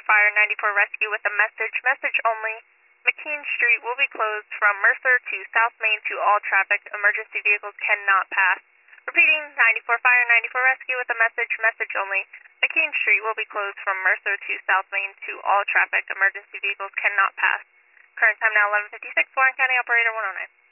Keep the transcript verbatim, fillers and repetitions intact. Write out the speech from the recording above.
Fire, ninety-four Rescue with a message, message only. McKean Street will be closed from Mercer to South Main to all traffic. Emergency vehicles cannot pass. Repeating, ninety-four Fire, ninety-four Rescue with a message, message only. McKean Street will be closed from Mercer to South Main to all traffic. Emergency vehicles cannot pass. Current time now eleven fifty-six, Warren County Operator one oh nine.